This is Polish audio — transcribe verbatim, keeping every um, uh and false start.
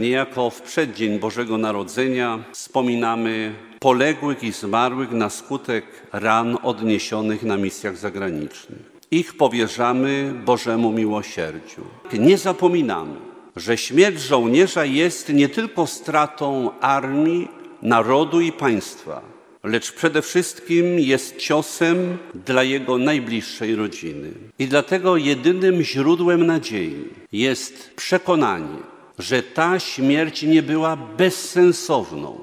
niejako w przeddzień Bożego Narodzenia wspominamy poległych i zmarłych na skutek ran odniesionych na misjach zagranicznych. Ich powierzamy Bożemu miłosierdziu. Nie zapominamy, że śmierć żołnierza jest nie tylko stratą armii, narodu i państwa, lecz przede wszystkim jest ciosem dla jego najbliższej rodziny. I dlatego jedynym źródłem nadziei jest przekonanie, że ta śmierć nie była bezsensowną,